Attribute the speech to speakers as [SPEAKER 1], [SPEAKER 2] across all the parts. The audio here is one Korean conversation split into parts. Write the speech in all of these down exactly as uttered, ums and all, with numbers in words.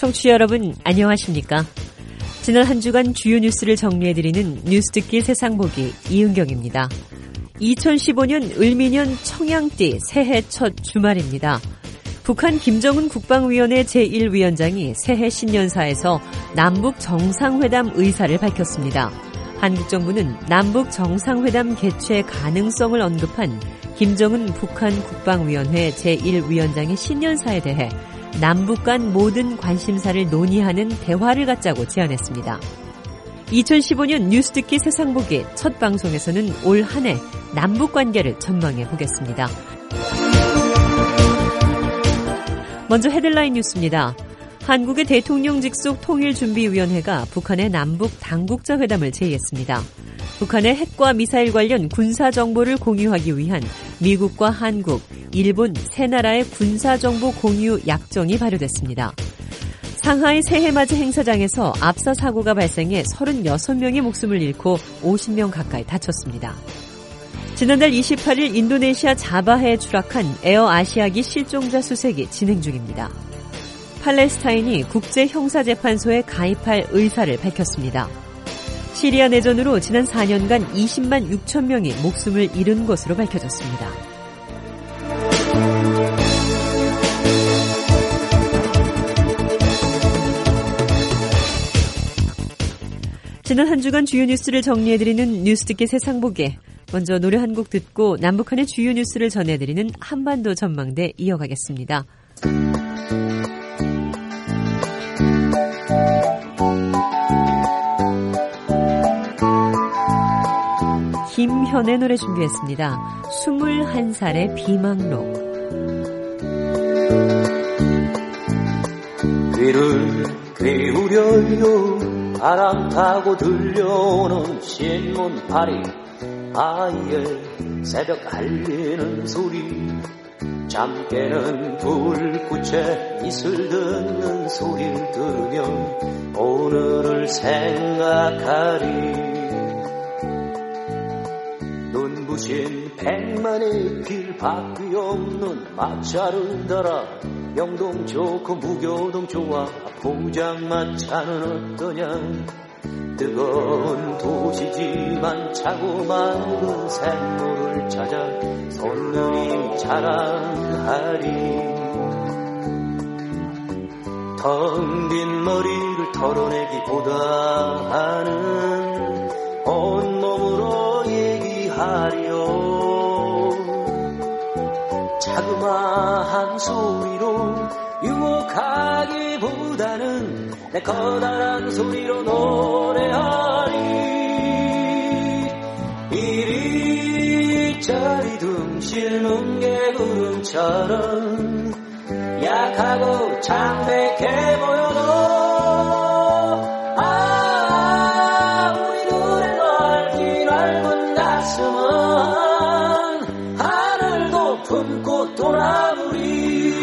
[SPEAKER 1] 청취자 여러분 안녕하십니까? 지난 한 주간 주요 뉴스를 정리해드리는 뉴스듣기 세상보기 이은경입니다. 이천십오 년 을미년 청양띠 새해 첫 주말입니다. 북한 김정은 국방위원회 제일 위원장이 새해 신년사에서 남북 정상회담 의사를 밝혔습니다. 한국 정부는 남북 정상회담 개최 가능성을 언급한 김정은 북한 국방위원회 제일 위원장의 신년사에 대해 남북 간 모든 관심사를 논의하는 대화를 갖자고 제안했습니다. 이천십오 년 뉴스듣기 세상보기 첫 방송에서는 올 한 해 남북 관계를 전망해 보겠습니다. 먼저 헤드라인 뉴스입니다. 한국의 대통령 직속 통일준비위원회가 북한의 남북 당국자 회담을 제의했습니다. 북한의 핵과 미사일 관련 군사 정보를 공유하기 위한 미국과 한국, 일본 세 나라의 군사 정보 공유 약정이 발효됐습니다. 상하이 새해맞이 행사장에서 압사 사고가 발생해 서른여섯 명이 목숨을 잃고 오십 명 가까이 다쳤습니다. 지난달 이십팔 일 인도네시아 자바해에 추락한 에어아시아기 실종자 수색이 진행 중입니다. 팔레스타인이 국제형사재판소에 가입할 의사를 밝혔습니다. 시리아 내전으로 지난 사 년간 이십만 육천 명이 목숨을 잃은 것으로 밝혀졌습니다. 지난 한 주간 주요 뉴스를 정리해드리는 뉴스듣기 세상보기. 먼저 노래 한 곡 듣고 남북한의 주요 뉴스를 전해드리는 한반도 전망대 이어가겠습니다. 김현의 노래 준비했습니다. 스물한 살의 비망록.
[SPEAKER 2] 귀를 기울여요. 바람 타고 들려오는 신문파리. 아이의 새벽 알리는 소리. 잠 깨는 불꽃에 이슬 듣는 소리를 들으며 오늘을 생각하리. 눈부신 백만의 길 바퀴 없는 마차를 달아 명동 좋고 무교동 좋아 포장마차는 어떠냐. 뜨거운 도시지만 차고 맑은 샘물을 찾아 손님이 자랑하리. 텅 빈 머리를 털어내기보다는 온몸으로 얘기하려. 자그마한 소리로 유혹하기보다는 내 커다란 소리로 노래하리. 이리저리 둥실는 개구름처럼 약하고 창백해 보여도 아 우리 눈에 넓기 넓은 가슴은 하늘도 품고 돌아오리.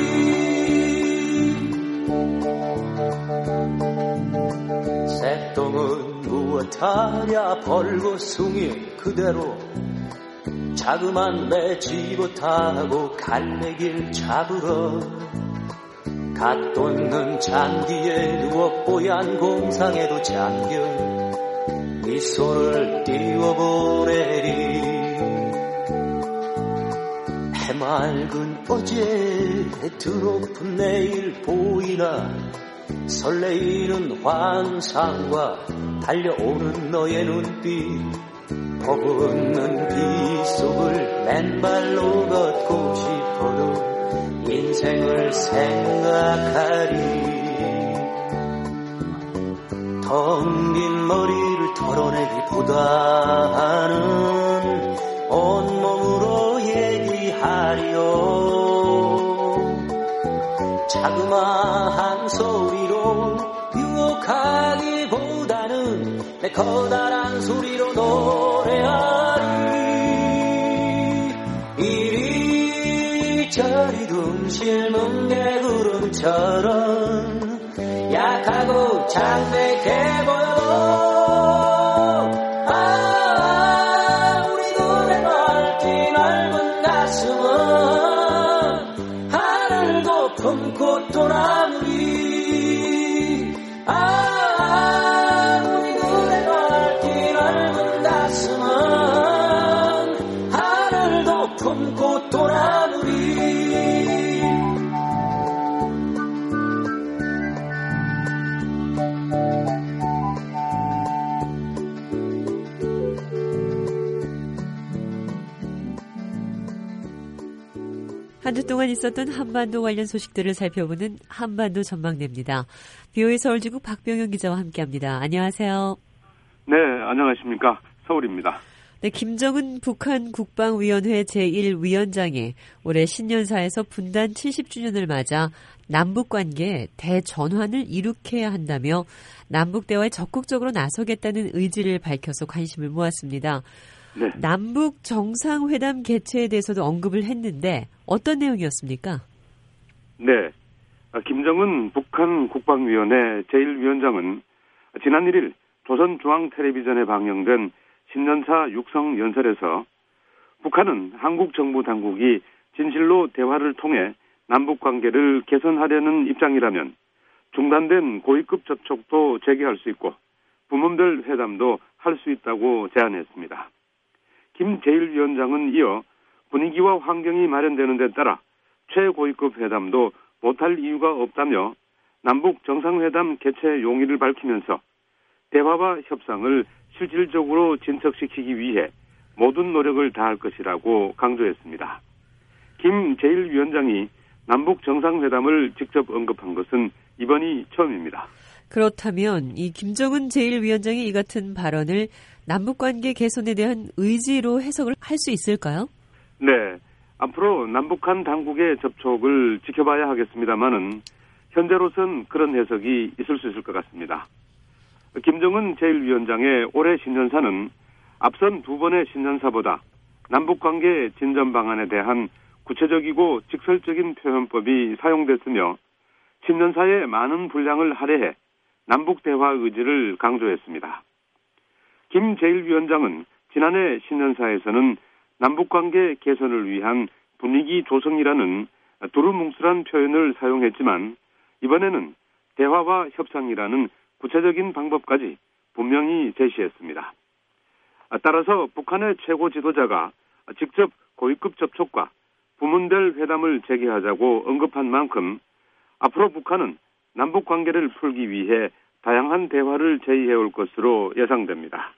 [SPEAKER 2] 새똥은 무엇하랴 벌거숭이 그대로 자그만 배 지고 타고 갈매길 잡으러 갓 돋는 잔디에 누워 뽀얀 공상에도 잠겨 미소를 띄워보내리. 해맑은 어제 드높은 내일 보이나 설레이는 환상과 달려오는 너의 눈빛. 버붓는 비 속을 맨발로 걷고 싶어도 인생을 생각하리. 텅 빈 머리를 털어내기보다는 온몸으로 얘기하려. 자그마한 소리로 유혹하기보다는 내 커다란 소리로 노래하리. 이리저리 둥실문 개구름처럼 약하고 창백해 보여도 아 우리 눈에 넓기 넓은 가슴은 하늘도 품고 또나무리.
[SPEAKER 1] 한 주 동안 있었던 한반도 관련 소식들을 살펴보는 한반도 전망대입니다. 비오에이 서울지구 박병영 기자와 함께합니다. 안녕하세요.
[SPEAKER 3] 네, 안녕하십니까. 서울입니다.
[SPEAKER 1] 네, 김정은 북한 국방위원회 제일 위원장이 올해 신년사에서 분단 칠십 주년을 맞아 남북관계 대전환을 이룩해야 한다며 남북대화에 적극적으로 나서겠다는 의지를 밝혀서 관심을 모았습니다.
[SPEAKER 3] 네.
[SPEAKER 1] 남북 정상회담 개최에 대해서도 언급을 했는데 어떤 내용이었습니까?
[SPEAKER 3] 네, 김정은 북한 국방위원회 제일 위원장은 지난 일 일 조선중앙텔레비전에 방영된 신년사 육성 연설에서 북한은 한국 정부 당국이 진실로 대화를 통해 남북관계를 개선하려는 입장이라면 중단된 고위급 접촉도 재개할 수 있고 부문별 회담도 할 수 있다고 제안했습니다. 김 제일 위원장은 이어 분위기와 환경이 마련되는 데 따라 최고위급 회담도 못할 이유가 없다며 남북 정상회담 개최 용의를 밝히면서 대화와 협상을 실질적으로 진척시키기 위해 모든 노력을 다할 것이라고 강조했습니다. 김 제일 위원장이 남북 정상회담을 직접 언급한 것은 이번이 처음입니다.
[SPEAKER 1] 그렇다면 이 김정은 제일 위원장이 이 같은 발언을 남북관계 개선에 대한 의지로 해석을 할 수 있을까요?
[SPEAKER 3] 네, 앞으로 남북한 당국의 접촉을 지켜봐야 하겠습니다마는 현재로선 그런 해석이 있을 수 있을 것 같습니다. 김정은 제일 위원장의 올해 신년사는 앞선 두 번의 신년사보다 남북관계 진전 방안에 대한 구체적이고 직설적인 표현법이 사용됐으며 신년사의 많은 분량을 할애해 남북대화 의지를 강조했습니다. 김 제일 위원장은 지난해 신년사에서는 남북관계 개선을 위한 분위기 조성이라는 두루뭉술한 표현을 사용했지만 이번에는 대화와 협상이라는 구체적인 방법까지 분명히 제시했습니다. 따라서 북한의 최고 지도자가 직접 고위급 접촉과 부문별 회담을 재개하자고 언급한 만큼 앞으로 북한은 남북관계를 풀기 위해 다양한 대화를 제의해올 것으로 예상됩니다.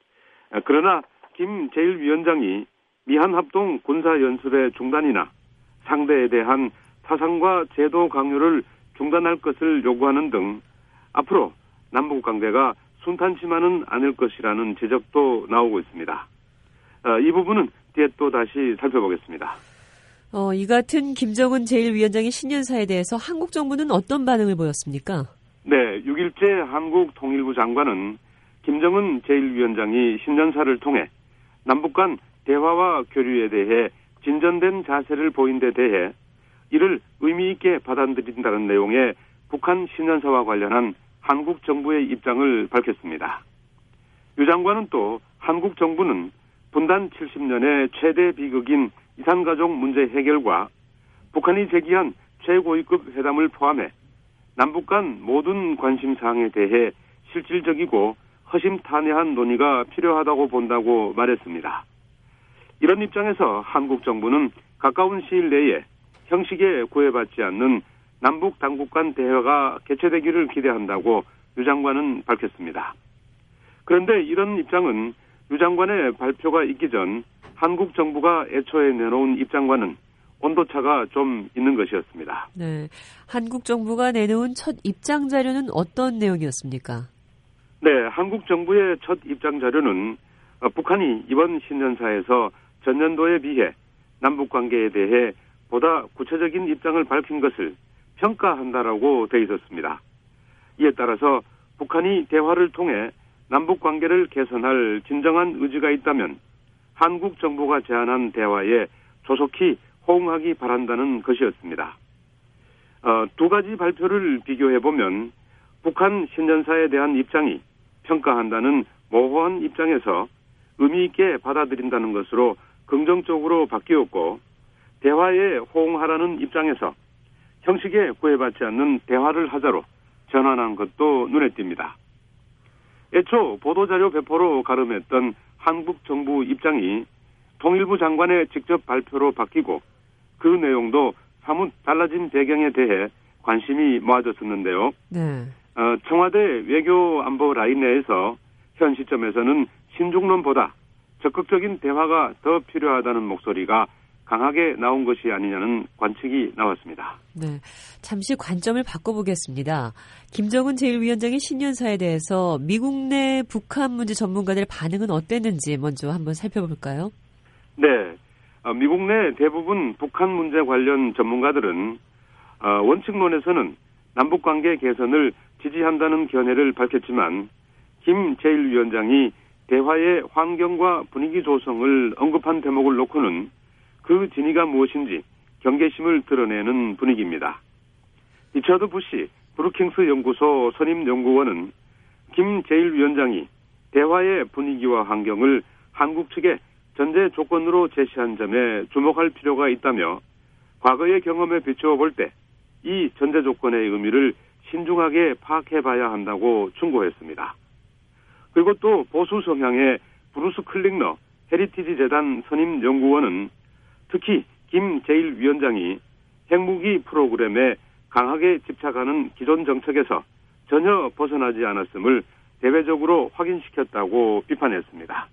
[SPEAKER 3] 그러나 김 제일 위원장이 미한합동 군사연습의 중단이나 상대에 대한 사상과 제도 강요를 중단할 것을 요구하는 등 앞으로 남북관계가 순탄치만은 않을 것이라는 지적도 나오고 있습니다. 이 부분은 뒤에 또 다시 살펴보겠습니다.
[SPEAKER 1] 어, 이 같은 김정은 제일 위원장의 신년사에 대해서 한국 정부는 어떤 반응을 보였습니까?
[SPEAKER 3] 네, 육 일째 한국 통일부 장관은 김정은 제일 위원장이 신년사를 통해 남북 간 대화와 교류에 대해 진전된 자세를 보인 데 대해 이를 의미 있게 받아들인다는 내용의 북한 신년사와 관련한 한국 정부의 입장을 밝혔습니다. 유 장관은 또 한국 정부는 분단 칠십 년의 최대 비극인 이산가족 문제 해결과 북한이 제기한 최고위급 회담을 포함해 남북 간 모든 관심사항에 대해 실질적이고 허심탄회한 논의가 필요하다고 본다고 말했습니다. 이런 입장에서 한국 정부는 가까운 시일 내에 형식에 구애받지 않는 남북 당국 간 대화가 개최되기를 기대한다고 유 장관은 밝혔습니다. 그런데 이런 입장은 유 장관의 발표가 있기 전 한국 정부가 애초에 내놓은 입장과는 온도차가 좀 있는 것이었습니다.
[SPEAKER 1] 네, 한국 정부가 내놓은 첫 입장 자료는 어떤 내용이었습니까?
[SPEAKER 3] 네, 한국 정부의 첫 입장 자료는 북한이 이번 신년사에서 전년도에 비해 남북관계에 대해 보다 구체적인 입장을 밝힌 것을 평가한다라고 되어 있었습니다. 이에 따라서 북한이 대화를 통해 남북관계를 개선할 진정한 의지가 있다면 한국 정부가 제안한 대화에 조속히 호응하기 바란다는 것이었습니다. 어, 두 가지 발표를 비교해보면 북한 신년사에 대한 입장이 평가한다는 모호한 입장에서 의미 있게 받아들인다는 것으로 긍정적으로 바뀌었고 대화에 호응하라는 입장에서 형식에 구애받지 않는 대화를 하자로 전환한 것도 눈에 띕니다. 애초 보도자료 배포로 가름했던 한국 정부 입장이 통일부 장관의 직접 발표로 바뀌고 그 내용도 사뭇 달라진 배경에 대해 관심이 모아졌었는데요.
[SPEAKER 1] 네.
[SPEAKER 3] 어, 청와대 외교안보 라인 내에서 현 시점에서는 신중론보다 적극적인 대화가 더 필요하다는 목소리가 강하게 나온 것이 아니냐는 관측이 나왔습니다.
[SPEAKER 1] 네, 잠시 관점을 바꿔보겠습니다. 김정은 제일 위원장의 신년사에 대해서 미국 내 북한 문제 전문가들의 반응은 어땠는지 먼저 한번 살펴볼까요?
[SPEAKER 3] 네, 미국 내 대부분 북한 문제 관련 전문가들은 원칙론에서는 남북관계 개선을 지지한다는 견해를 밝혔지만 김 제일 위원장이 대화의 환경과 분위기 조성을 언급한 대목을 놓고는 그 진위가 무엇인지 경계심을 드러내는 분위기입니다. 리처드 부시 브루킹스 연구소 선임 연구원은 김 제일 위원장이 대화의 분위기와 환경을 한국 측에 전제 조건으로 제시한 점에 주목할 필요가 있다며 과거의 경험에 비추어 볼 때 이 전제 조건의 의미를 신중하게 파악해봐야 한다고 충고했습니다. 그리고 또 보수 성향의 브루스 클링너 헤리티지 재단 선임 연구원은 특히 김 제일 위원장이 핵무기 프로그램에 강하게 집착하는 기존 정책에서 전혀 벗어나지 않았음을 대외적으로 확인시켰다고 비판했습니다.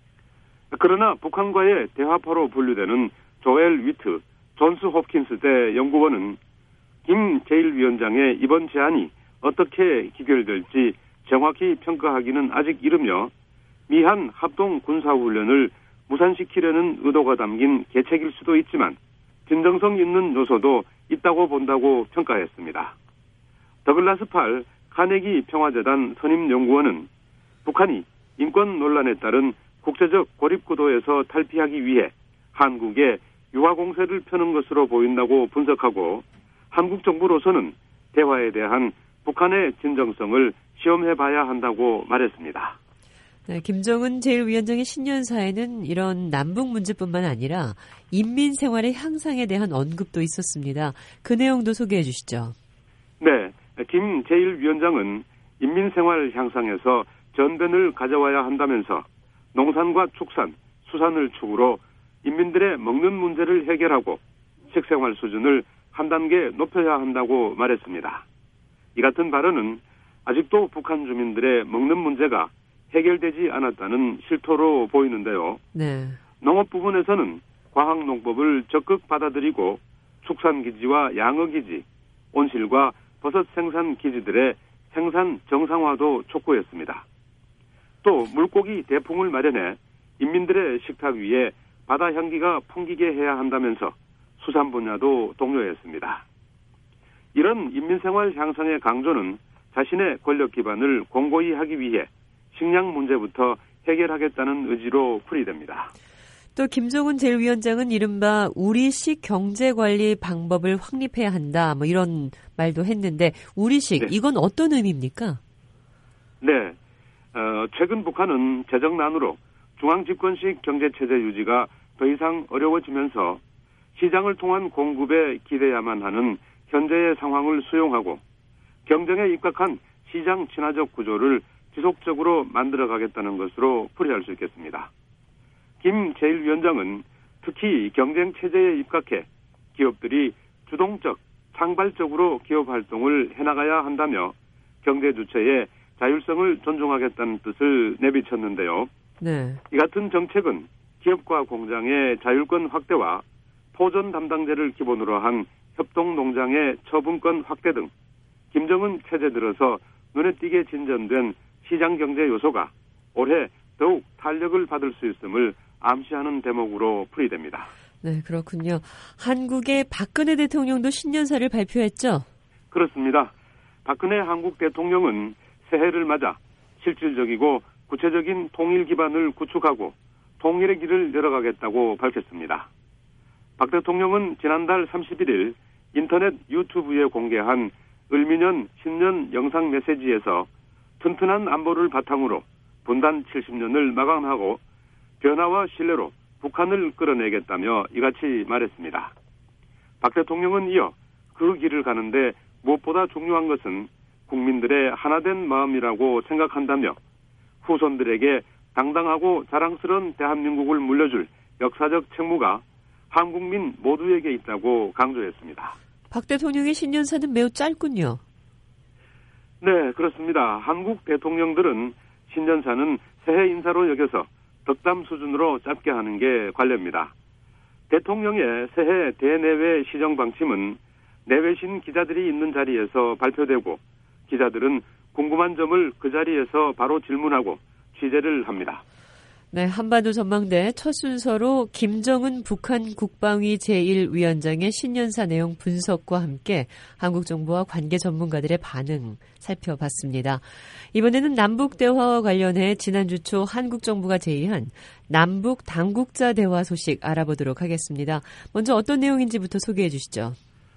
[SPEAKER 3] 그러나 북한과의 대화파로 분류되는 조엘 위트, 존스 홉킨스대 연구원은 김 제일 위원장의 이번 제안이 어떻게 기결될지 정확히 평가하기는 아직 이르며 미한 합동 군사훈련을 무산시키려는 의도가 담긴 계책일 수도 있지만 진정성 있는 요소도 있다고 본다고 평가했습니다. 더글라스 팔 카네기 평화재단 선임연구원은 북한이 인권 논란에 따른 국제적 고립구도에서 탈피하기 위해 한국에 유화 공세를 펴는 것으로 보인다고 분석하고 한국 정부로서는 대화에 대한 북한의 진정성을 시험해봐야 한다고 말했습니다.
[SPEAKER 1] 네, 김정은 제일 위원장의 신년사에는 이런 남북 문제뿐만 아니라 인민 생활의 향상에 대한 언급도 있었습니다. 그 내용도 소개해 주시죠.
[SPEAKER 3] 네, 김 제일 위원장은 인민 생활 향상에서 전변을 가져와야 한다면서 농산과 축산, 수산을 축으로 인민들의 먹는 문제를 해결하고 식생활 수준을 한 단계 높여야 한다고 말했습니다. 이 같은 발언은 아직도 북한 주민들의 먹는 문제가 해결되지 않았다는 실토로 보이는데요.
[SPEAKER 1] 네.
[SPEAKER 3] 농업 부분에서는 과학농법을 적극 받아들이고 축산기지와 양어기지, 온실과 버섯 생산기지들의 생산 정상화도 촉구했습니다. 또 물고기 대풍을 마련해 인민들의 식탁 위에 바다 향기가 풍기게 해야 한다면서 수산 분야도 독려했습니다. 이런 인민생활 향상의 강조는 자신의 권력 기반을 공고히 하기 위해 식량 문제부터 해결하겠다는 의지로 풀이됩니다.
[SPEAKER 1] 또 김정은 제일 위원장은 이른바 우리식 경제관리 방법을 확립해야 한다, 뭐 이런 말도 했는데 우리식, 네. 이건 어떤 의미입니까?
[SPEAKER 3] 네, 어, 최근 북한은 재정난으로 중앙집권식 경제체제 유지가 더 이상 어려워지면서 시장을 통한 공급에 기대야만 하는 현재의 상황을 수용하고 경쟁에 입각한 시장 친화적 구조를 지속적으로 만들어가겠다는 것으로 풀이할 수 있겠습니다. 김 제일 위원장은 특히 경쟁 체제에 입각해 기업들이 주동적, 창발적으로 기업 활동을 해나가야 한다며 경제 주체의 자율성을 존중하겠다는 뜻을 내비쳤는데요.
[SPEAKER 1] 네.
[SPEAKER 3] 이 같은 정책은 기업과 공장의 자율권 확대와 토전 담당제를 기본으로 한 협동농장의 처분권 확대 등 김정은 체제 들어서 눈에 띄게 진전된 시장경제 요소가 올해 더욱 탄력을 받을 수 있음을 암시하는 대목으로 풀이됩니다.
[SPEAKER 1] 네, 그렇군요. 한국의 박근혜 대통령도 신년사를 발표했죠?
[SPEAKER 3] 그렇습니다. 박근혜 한국 대통령은 새해를 맞아 실질적이고 구체적인 통일 기반을 구축하고 통일의 길을 열어가겠다고 밝혔습니다. 박 대통령은 지난달 삼십일일 인터넷 유튜브에 공개한 을미년 신년 영상 메시지에서 튼튼한 안보를 바탕으로 분단 칠십 년을 마감하고 변화와 신뢰로 북한을 끌어내겠다며 이같이 말했습니다. 박 대통령은 이어 그 길을 가는데 무엇보다 중요한 것은 국민들의 하나된 마음이라고 생각한다며 후손들에게 당당하고 자랑스러운 대한민국을 물려줄 역사적 책무가 한국민 모두에게 있다고 강조했습니다.
[SPEAKER 1] 박 대통령의 신년사는 매우 짧군요.
[SPEAKER 3] 네, 그렇습니다. 한국 대통령들은 신년사는 새해 인사로 여겨서 덕담 수준으로 짧게 하는 게 관례입니다. 대통령의 새해 대내외 시정 방침은 내외신 기자들이 있는 자리에서 발표되고 기자들은 궁금한 점을 그 자리에서 바로 질문하고 취재를 합니다.
[SPEAKER 1] 네, 한반도 전망대 첫 순서로 김정은 북한 국방위 제일 위원장의 신년사 내용 분석과 함께 한국 정부와 관계 전문가들의 반응 살펴봤습니다. 이번에는 남북 대화와 관련해 지난주 초 한국 정부가 제의한 남북 당국자 대화 소식 알아보도록 하겠습니다. 먼저 어떤 내용인지부터 소개해 주시죠.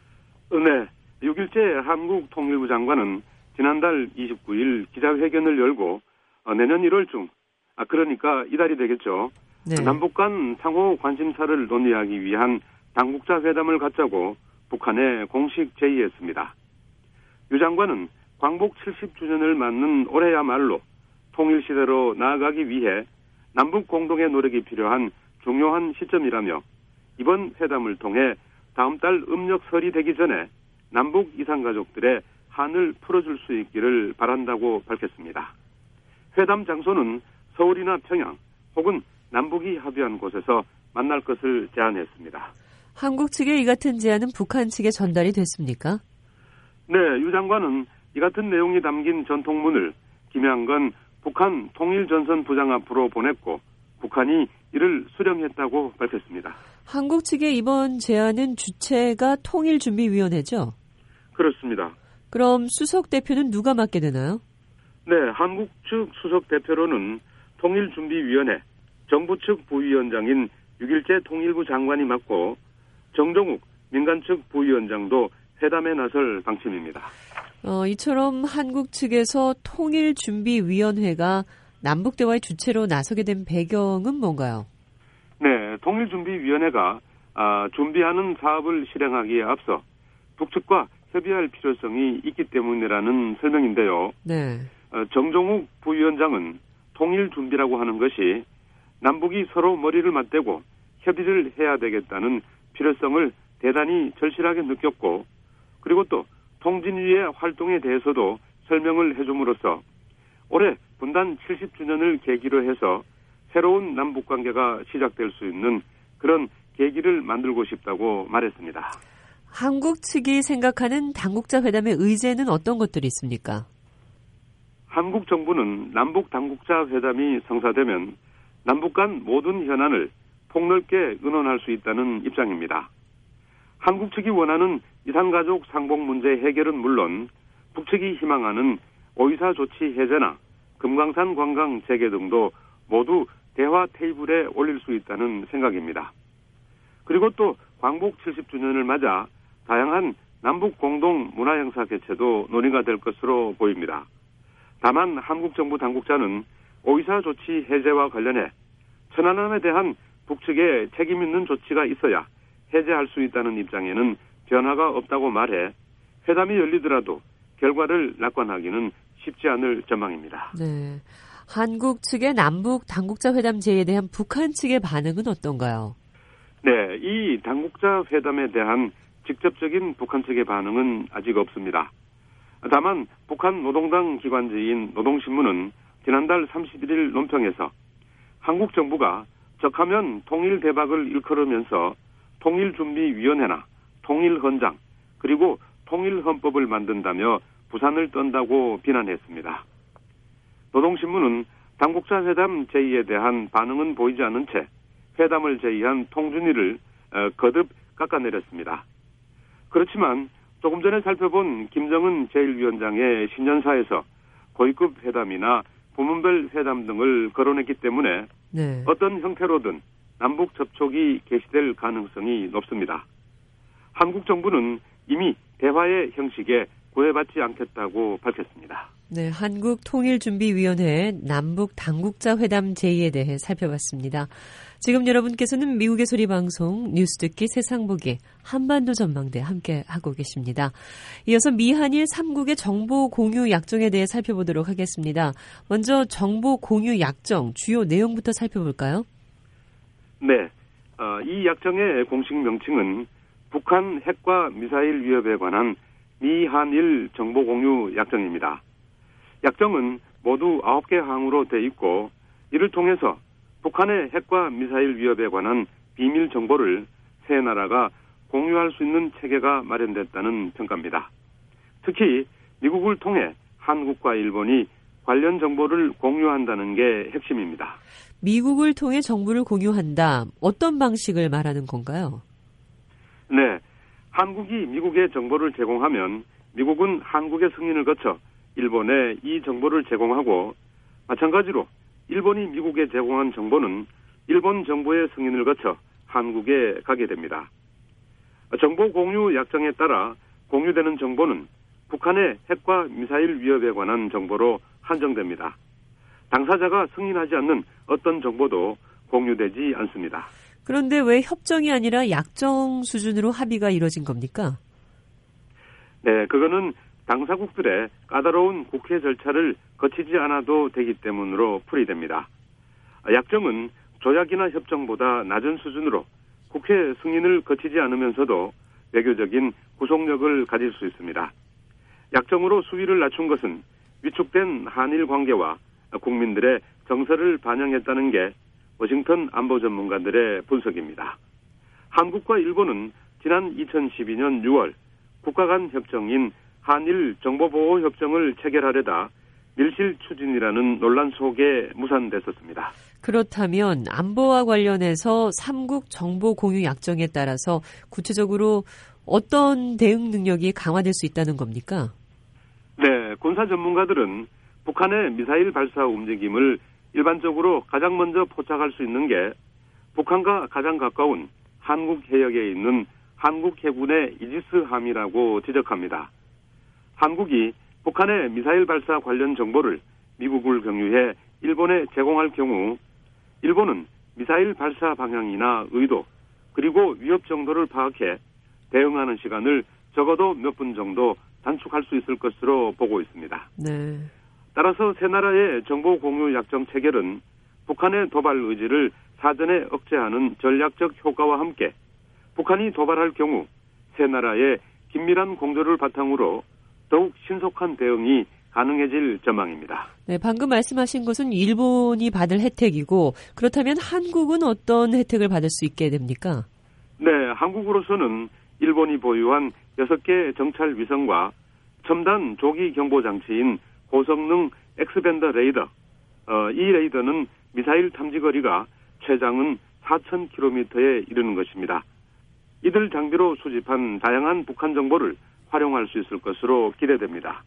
[SPEAKER 3] 네, 육 일째 한국 통일부 장관은 지난달 이십구일 기자회견을 열고 내년 일월 중 아, 그러니까 이달이 되겠죠. 네. 남북 간 상호 관심사를 논의하기 위한 당국자 회담을 갖자고 북한에 공식 제의했습니다. 유 장관은 광복 칠십 주년을 맞는 올해야말로 통일시대로 나아가기 위해 남북 공동의 노력이 필요한 중요한 시점이라며 이번 회담을 통해 다음 달 음력설이 되기 전에 남북 이산가족들의 한을 풀어줄 수 있기를 바란다고 밝혔습니다. 회담 장소는 서울이나 평양 혹은 남북이 합의한 곳에서 만날 것을 제안했습니다.
[SPEAKER 1] 한국 측의 이 같은 제안은 북한 측에 전달이 됐습니까?
[SPEAKER 3] 네, 유 장관은 이 같은 내용이 담긴 전통문을 김양건 북한 통일전선 부장 앞으로 보냈고 북한이 이를 수령했다고 밝혔습니다.
[SPEAKER 1] 한국 측의 이번 제안은 주체가 통일준비위원회죠?
[SPEAKER 3] 그렇습니다.
[SPEAKER 1] 그럼 수석 대표는 누가 맡게 되나요?
[SPEAKER 3] 네, 한국 측 수석 대표로는 통일준비위원회 정부 측 부위원장인 육 일째 통일부 장관이 맡고 정정욱 민간 측 부위원장도 회담에 나설 방침입니다.
[SPEAKER 1] 어, 이처럼 한국 측에서 통일준비위원회가 남북대화의 주체로 나서게 된 배경은 뭔가요?
[SPEAKER 3] 네, 통일준비위원회가 아, 준비하는 사업을 실행하기에 앞서 북측과 협의할 필요성이 있기 때문이라는 설명인데요.
[SPEAKER 1] 네.
[SPEAKER 3] 어, 정종욱 부위원장은 통일준비라고 하는 것이 남북이 서로 머리를 맞대고 협의를 해야 되겠다는 필요성을 대단히 절실하게 느꼈고 그리고 또 통진위의 활동에 대해서도 설명을 해줌으로써 올해 분단 칠십 주년을 계기로 해서 새로운 남북관계가 시작될 수 있는 그런 계기를 만들고 싶다고 말했습니다.
[SPEAKER 1] 한국 측이 생각하는 당국자 회담의 의제는 어떤 것들이 있습니까?
[SPEAKER 3] 한국 정부는 남북 당국자 회담이 성사되면 남북 간 모든 현안을 폭넓게 의논할 수 있다는 입장입니다. 한국 측이 원하는 이산가족 상봉 문제 해결은 물론 북측이 희망하는 오이사 조치 해제나 금강산 관광 재개 등도 모두 대화 테이블에 올릴 수 있다는 생각입니다. 그리고 또 광복 칠십 주년을 맞아 다양한 남북 공동 문화행사 개최도 논의가 될 것으로 보입니다. 다만 한국 정부 당국자는 오이사 조치 해제와 관련해 천안함에 대한 북측의 책임 있는 조치가 있어야 해제할 수 있다는 입장에는 변화가 없다고 말해 회담이 열리더라도 결과를 낙관하기는 쉽지 않을 전망입니다.
[SPEAKER 1] 네, 한국 측의 남북 당국자 회담 제의에 대한 북한 측의 반응은 어떤가요?
[SPEAKER 3] 네, 이 당국자 회담에 대한 직접적인 북한 측의 반응은 아직 없습니다. 다만 북한 노동당 기관지인 노동신문은 지난달 삼십일일 논평에서 한국 정부가 적하면 통일 대박을 일컬으면서 통일준비위원회나 통일헌장 그리고 통일헌법을 만든다며 부산을 떤다고 비난했습니다. 노동신문은 당국자 회담 제의에 대한 반응은 보이지 않은 채 회담을 제의한 통준위를 거듭 깎아내렸습니다. 그렇지만 조금 전에 살펴본 김정은 제일 위원장의 신년사에서 고위급 회담이나 부문별 회담 등을 거론했기 때문에 네. 어떤 형태로든 남북 접촉이 개시될 가능성이 높습니다. 한국 정부는 이미 대화의 형식에 구애받지 않겠다고 밝혔습니다.
[SPEAKER 1] 네, 한국통일준비위원회 남북 당국자 회담 제의에 대해 살펴봤습니다. 지금 여러분께서는 미국의 소리방송 뉴스 듣기 세상보기 한반도 전망대 함께 하고 계십니다. 이어서 미한일 삼 국의 정보 공유 약정에 대해 살펴보도록 하겠습니다. 먼저 정보 공유 약정 주요 내용부터 살펴볼까요?
[SPEAKER 3] 네, 어, 이 약정의 공식 명칭은 북한 핵과 미사일 위협에 관한 미한일 정보 공유 약정입니다. 약정은 모두 아홉 개 항으로 돼 있고 이를 통해서 북한의 핵과 미사일 위협에 관한 비밀 정보를 세 나라가 공유할 수 있는 체계가 마련됐다는 평가입니다. 특히 미국을 통해 한국과 일본이 관련 정보를 공유한다는 게 핵심입니다.
[SPEAKER 1] 미국을 통해 정보를 공유한다. 어떤 방식을 말하는 건가요?
[SPEAKER 3] 네, 한국이 미국에 정보를 제공하면 미국은 한국의 승인을 거쳐 일본에 이 정보를 제공하고, 마찬가지로 일본이 미국에 제공한 정보는 일본 정부의 승인을 거쳐 한국에 가게 됩니다. 정보 공유 약정에 따라 공유되는 정보는 북한의 핵과 미사일 위협에 관한 정보로 한정됩니다. 당사자가 승인하지 않는 어떤 정보도 공유되지 않습니다.
[SPEAKER 1] 그런데 왜 협정이 아니라 약정 수준으로 합의가 이뤄진 겁니까?
[SPEAKER 3] 네, 그거는 당사국들의 까다로운 국회 절차를 거치지 않아도 되기 때문으로 풀이됩니다. 약정은 조약이나 협정보다 낮은 수준으로 국회 승인을 거치지 않으면서도 외교적인 구속력을 가질 수 있습니다. 약정으로 수위를 낮춘 것은 위축된 한일 관계와 국민들의 정서를 반영했다는 게 워싱턴 안보 전문가들의 분석입니다. 한국과 일본은 지난 이천십이 년 유월 국가 간 협정인 한일 정보보호협정을 체결하려다 밀실 추진이라는 논란 속에 무산됐었습니다.
[SPEAKER 1] 그렇다면 안보와 관련해서 삼국 정보 공유 약정에 따라서 구체적으로 어떤 대응 능력이 강화될 수 있다는 겁니까?
[SPEAKER 3] 네, 군사 전문가들은 북한의 미사일 발사 움직임을 일반적으로 가장 먼저 포착할 수 있는 게 북한과 가장 가까운 한국 해역에 있는 한국 해군의 이지스함이라고 지적합니다. 한국이 북한의 미사일 발사 관련 정보를 미국을 경유해 일본에 제공할 경우 일본은 미사일 발사 방향이나 의도 그리고 위협 정도를 파악해 대응하는 시간을 적어도 몇 분 정도 단축할 수 있을 것으로 보고 있습니다.
[SPEAKER 1] 네.
[SPEAKER 3] 따라서 세 나라의 정보 공유 약정 체결은 북한의 도발 의지를 사전에 억제하는 전략적 효과와 함께 북한이 도발할 경우 세 나라의 긴밀한 공조를 바탕으로 더욱 신속한 대응이 가능해질 전망입니다.
[SPEAKER 1] 네, 방금 말씀하신 것은 일본이 받을 혜택이고, 그렇다면 한국은 어떤 혜택을 받을 수 있게 됩니까?
[SPEAKER 3] 네, 한국으로서는 일본이 보유한 여섯 개 정찰 위성과 첨단 조기 경보 장치인 고성능 X밴드 레이더, 어, 이 레이더는 미사일 탐지 거리가 최장은 사천 킬로미터에 이르는 것입니다. 이들 장비로 수집한 다양한 북한 정보를 활용할 수 있을 것으로 기대됩니다.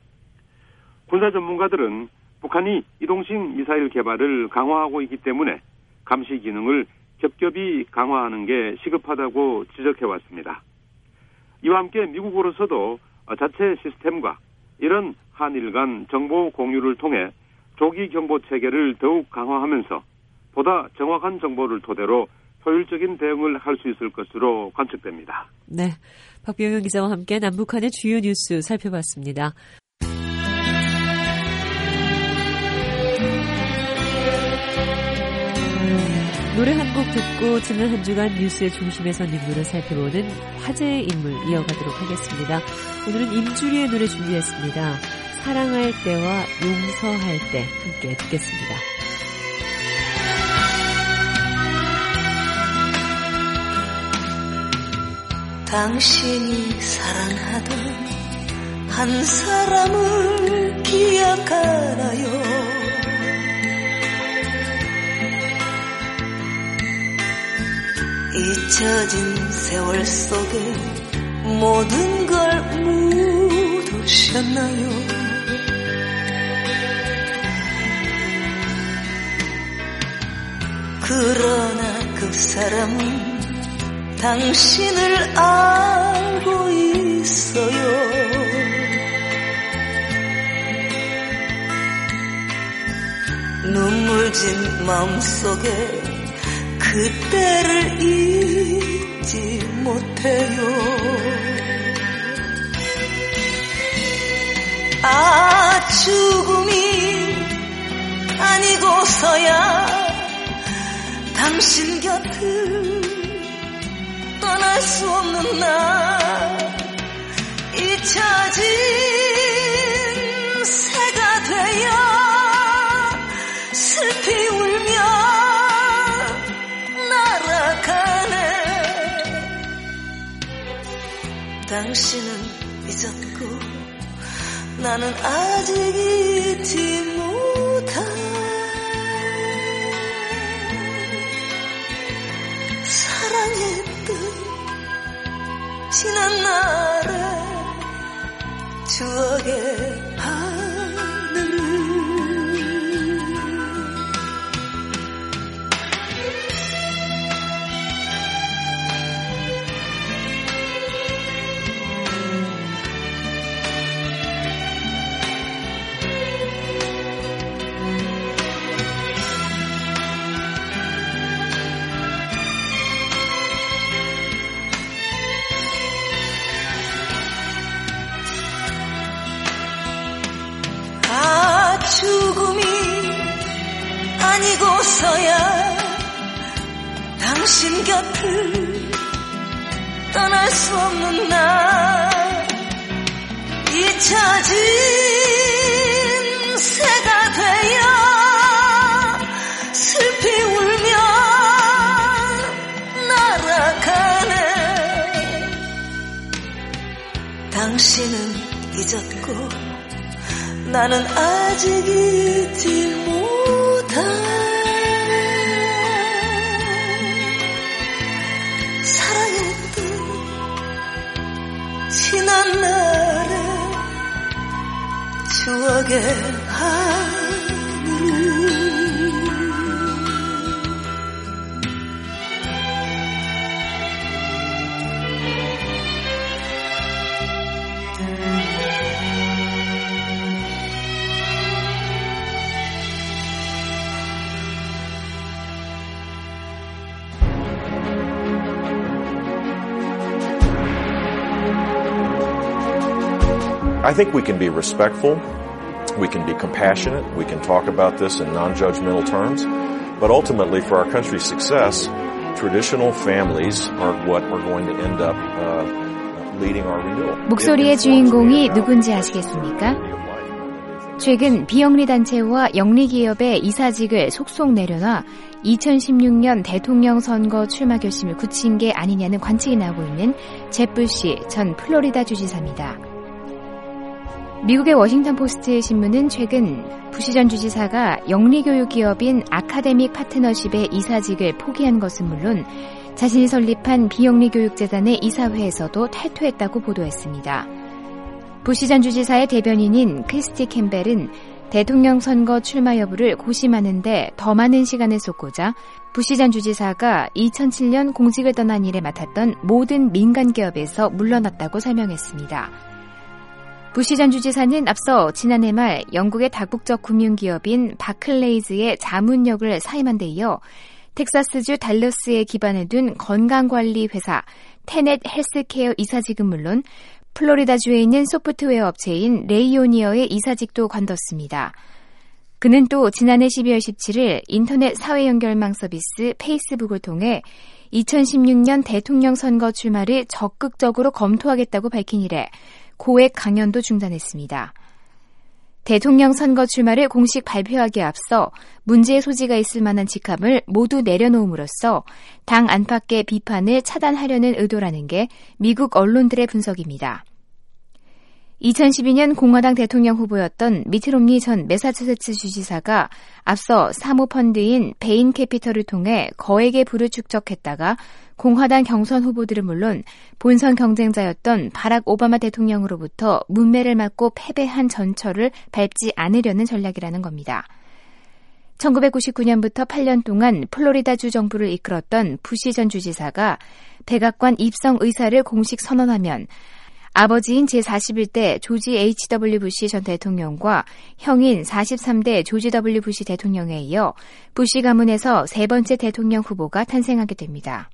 [SPEAKER 3] 군사 전문가들은 북한이 이동식 미사일 개발을 강화하고 있기 때문에 감시 기능을 겹겹이 강화하는 게 시급하다고 지적해왔습니다. 이와 함께 미국으로서도 자체 시스템과 이런 한일 간 정보 공유를 통해 조기 경보 체계를 더욱 강화하면서 보다 정확한 정보를 토대로 효율적인 대응을 할 수 있을 것으로 관측됩니다.
[SPEAKER 1] 네, 박병영 기자와 함께 남북한의 주요 뉴스 살펴봤습니다. 노래 한 곡 듣고 지난 한 주간 뉴스의 중심에 선 인물을 살펴보는 화제의 인물 이어가도록 하겠습니다. 오늘은 임주리의 노래 준비했습니다. 사랑할 때와 용서할 때 함께 듣겠습니다.
[SPEAKER 4] 당신이 사랑하던 한 사람을 기억하나요? 잊혀진 세월 속에 모든 걸 묻으셨나요? 그러나 그 사람은 당신을 알고 있어요. 눈물진 마음속에 그때를 잊지 못해요. 아, 죽음이 아니고서야 당신 곁을 떠날 수 없는 날 잊혀진 새가 되어 슬피 울며 날아가네. 당신은 잊었고 나는 아직 잊지 못한 사랑했던 지난 날의 추억의 하늘을 죽음이 아니고서야 당신 곁을 떠날 수 없는 날 잊혀진 새가 되어 슬피 울며 날아가네. 당신은 잊었고 나는 아직 잊지 못한 사랑했던 지난 날의 추억의 하늘.
[SPEAKER 5] I think we can be respectful, we can be compassionate, we can talk about this in non-judgmental terms, but ultimately for our country's success, traditional families are what are going to end up uh, leading our renewal.
[SPEAKER 6] 목소리의 주인공이 누군지 아시겠습니까? 최근 비영리 단체와 영리 기업의 이사직을 속속 내려놔 이천십육 년 대통령 선거 출마 결심을 굳힌 게 아니냐는 관측이 나오고 있는 잽 부시 전 플로리다 주지사입니다. 미국의 워싱턴 포스트 신문은 최근 부시 전 주지사가 영리교육 기업인 아카데믹 파트너십의 이사직을 포기한 것은 물론 자신이 설립한 비영리교육재단의 이사회에서도 탈퇴했다고 보도했습니다. 부시 전 주지사의 대변인인 크리스티 캠벨은 대통령 선거 출마 여부를 고심하는데 더 많은 시간을 쏟고자 부시 전 주지사가 이천칠 년 공직을 떠난 일에 맡았던 모든 민간 기업에서 물러났다고 설명했습니다. 부시 전 주지사는 앞서 지난해 말 영국의 다국적 금융기업인 바클레이즈의 자문역을 사임한 데 이어 텍사스주 달러스에 기반을 둔 건강관리 회사 테넷 헬스케어 이사직은 물론 플로리다주에 있는 소프트웨어 업체인 레이오니어의 이사직도 관뒀습니다. 그는 또 지난해 십이월 십칠일 인터넷 사회연결망 서비스 페이스북을 통해 이천십육 년 대통령 선거 출마를 적극적으로 검토하겠다고 밝힌 이래 고액 강연도 중단했습니다. 대통령 선거 출마를 공식 발표하기에 앞서 문제의 소지가 있을 만한 직함을 모두 내려놓음으로써 당 안팎의 비판을 차단하려는 의도라는 게 미국 언론들의 분석입니다. 이천십이 년 공화당 대통령 후보였던 미트 롬니 전 매사추세츠 주지사가 앞서 사모펀드인 베인 캐피털을 통해 거액의 부를 축적했다가 공화당 경선 후보들은 물론 본선 경쟁자였던 바락 오바마 대통령으로부터 문매를 맞고 패배한 전철을 밟지 않으려는 전략이라는 겁니다. 천구백구십구 년부터 팔 년 동안 플로리다주 정부를 이끌었던 부시 전 주지사가 백악관 입성 의사를 공식 선언하면 아버지인 제사십일 대 조지 에이치 더블유 부시 전 대통령과 형인 사십삼 대 조지 더블유 부시 대통령에 이어 부시 가문에서 세 번째 대통령 후보가 탄생하게 됩니다.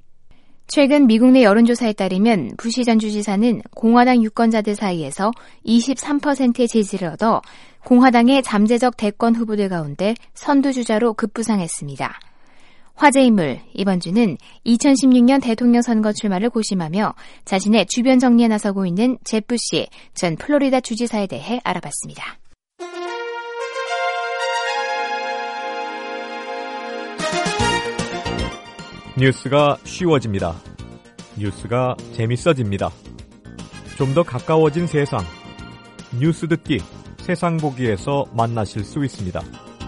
[SPEAKER 6] 최근 미국 내 여론조사에 따르면 부시 전 주지사는 공화당 유권자들 사이에서 이십삼 퍼센트의 지지를 얻어 공화당의 잠재적 대권 후보들 가운데 선두주자로 급부상했습니다. 화제 인물, 이번 주는 이천십육 년 대통령 선거 출마를 고심하며 자신의 주변 정리에 나서고 있는 잽 부시 전 플로리다 주지사에 대해 알아봤습니다.
[SPEAKER 7] 뉴스가 쉬워집니다. 뉴스가 재밌어집니다. 좀 더 가까워진 세상, 뉴스 듣기, 세상 보기에서 만나실 수 있습니다.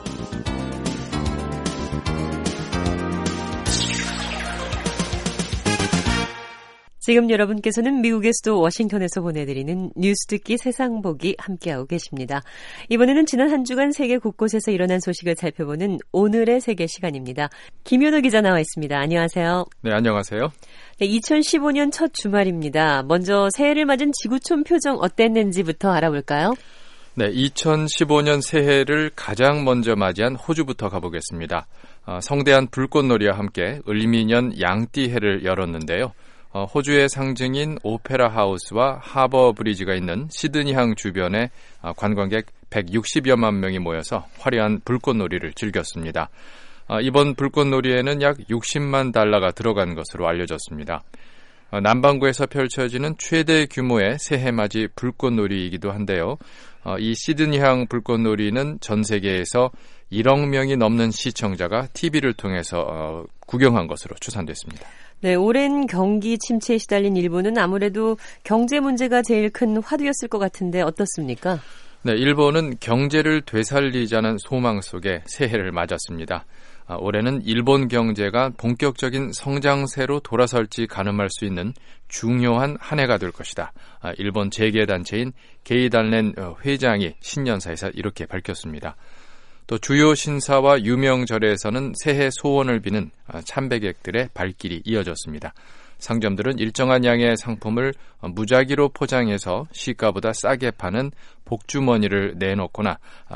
[SPEAKER 1] 지금 여러분께서는 미국의 수도 워싱턴에서 보내드리는 뉴스 듣기 세상 보기 함께하고 계십니다. 이번에는 지난 한 주간 세계 곳곳에서 일어난 소식을 살펴보는 오늘의 세계 시간입니다. 김현우 기자 나와 있습니다. 안녕하세요.
[SPEAKER 8] 네, 안녕하세요.
[SPEAKER 1] 네, 이천십오 년 첫 주말입니다. 먼저 새해를 맞은 지구촌 표정 어땠는지부터 알아볼까요?
[SPEAKER 8] 네, 이천십오 년 새해를 가장 먼저 맞이한 호주부터 가보겠습니다. 어, 성대한 불꽃놀이와 함께 을미년 양띠해를 열었는데요. 어, 호주의 상징인 오페라 하우스와 하버 브리지가 있는 시드니항 주변에 어, 관광객 백육십여만 명이 모여서 화려한 불꽃놀이를 즐겼습니다. 어, 이번 불꽃놀이에는 약 육십만 달러가 들어간 것으로 알려졌습니다. 어, 남반구에서 펼쳐지는 최대 규모의 새해맞이 불꽃놀이이기도 한데요. 어, 이 시드니항 불꽃놀이는 전 세계에서 일억 명이 넘는 시청자가 티비를 통해서 어, 구경한 것으로 추산됐습니다.
[SPEAKER 1] 네, 오랜 경기 침체에 시달린 일본은 아무래도 경제 문제가 제일 큰 화두였을 것 같은데 어떻습니까?
[SPEAKER 8] 네, 일본은 경제를 되살리자는 소망 속에 새해를 맞았습니다. 아, 올해는 일본 경제가 본격적인 성장세로 돌아설지 가늠할 수 있는 중요한 한 해가 될 것이다. 아, 일본 재계단체인 게이단렌 회장이 신년사에서 이렇게 밝혔습니다. 또 주요 신사와 유명 절에서는 새해 소원을 비는 참배객들의 발길이 이어졌습니다. 상점들은 일정한 양의 상품을 무작위로 포장해서 시가보다 싸게 파는 복주머니를 내놓거나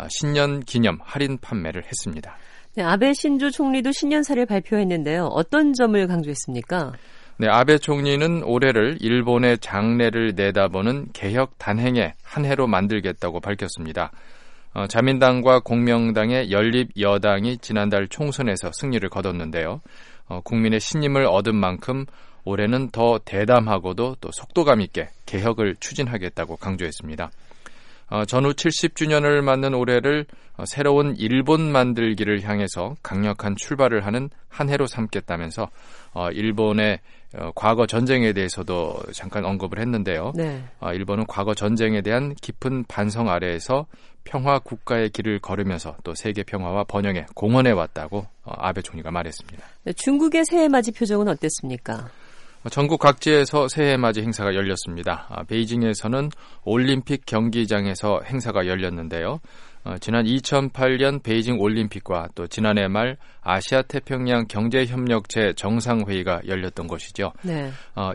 [SPEAKER 8] 신년 기념 할인 판매를 했습니다.
[SPEAKER 1] 네, 아베 신조 총리도 신년사를 발표했는데요. 어떤 점을 강조했습니까?
[SPEAKER 8] 네, 아베 총리는 올해를 일본의 장래를 내다보는 개혁 단행의 한 해로 만들겠다고 밝혔습니다. 어, 자민당과 공명당의 연립 여당이 지난달 총선에서 승리를 거뒀는데요. 어, 국민의 신임을 얻은 만큼 올해는 더 대담하고도 또 속도감 있게 개혁을 추진하겠다고 강조했습니다. 어, 전후 칠십 주년을 맞는 올해를 어, 새로운 일본 만들기를 향해서 강력한 출발을 하는 한 해로 삼겠다면서 어, 일본의 어, 과거 전쟁에 대해서도 잠깐 언급을 했는데요.
[SPEAKER 1] 네.
[SPEAKER 8] 어, 일본은 과거 전쟁에 대한 깊은 반성 아래에서 평화 국가의 길을 걸으면서 또 세계 평화와 번영에 공헌해 왔다고 어, 아베 총리가 말했습니다.
[SPEAKER 1] 네, 중국의 새해 맞이 표정은 어땠습니까?
[SPEAKER 8] 전국 각지에서 새해 맞이 행사가 열렸습니다. 아, 베이징에서는 올림픽 경기장에서 행사가 열렸는데요. 어, 지난 이천팔 년 베이징 올림픽과 또 지난해 말 아시아 태평양 경제협력체 정상회의가 열렸던 곳이죠.
[SPEAKER 1] 네.
[SPEAKER 8] 어,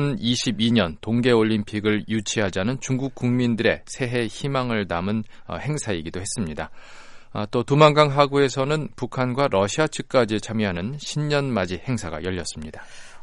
[SPEAKER 8] 이천이십이 년 동계올림픽을 유치하자는 중국 국민들의 새해 희망을 담은 어, 행사이기도 했습니다. 어, 또 두만강 하구에서는 북한과 러시아 측까지 참여하는 신년맞이 행사가 열렸습니다.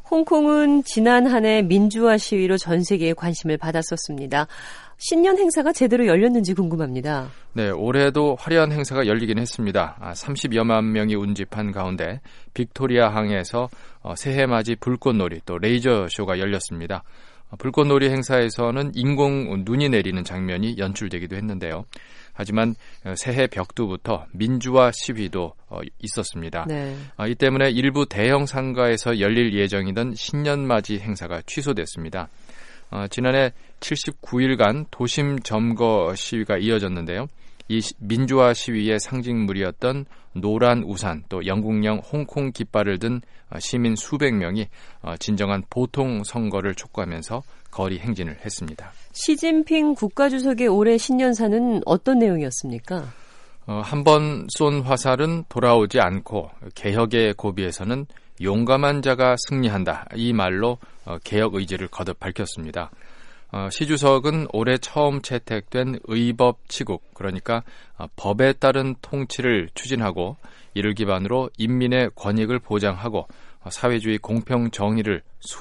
[SPEAKER 1] 홍콩은 지난 한 해 민주화 시위로 전 세계의 관심을 받았었습니다. 신년 행사가 제대로 열렸는지 궁금합니다.
[SPEAKER 8] 네, 올해도 화려한 행사가 열리긴 했습니다. 아, 삼십여만 명이 운집한 가운데 빅토리아 항에서 어, 새해맞이 불꽃놀이 또 레이저 쇼가 열렸습니다. 어, 불꽃놀이 행사에서는 인공 눈이 내리는 장면이 연출되기도 했는데요. 하지만 새해 벽두부터 민주화 시위도 어, 있었습니다.
[SPEAKER 1] 네.
[SPEAKER 8] 어, 이 때문에 일부 대형 상가에서 열릴 예정이던 신년맞이 행사가 취소됐습니다. 어, 지난해 칠십구 일간 도심 점거 시위가 이어졌는데요. 이 민주화 시위의 상징물이었던 노란 우산 또 영국령 홍콩 깃발을 든 시민 수백 명이 진정한 보통 선거를 촉구하면서 거리 행진을 했습니다.
[SPEAKER 1] 시진핑 국가주석의 올해 신년사는 어떤 내용이었습니까?
[SPEAKER 8] 어, 한 번 쏜 화살은 돌아오지 않고 개혁의 고비에서는 용감한 자가 승리한다. 이 말로 어, 개혁 의지를 거듭 밝혔습니다. 어, 시 주석은 올해 처음 채택된 의법치국, 그러니까 어, 법에 따른 통치를 추진하고 이를 기반으로 인민의 권익을 보장하고 어, 사회주의 공평 정의를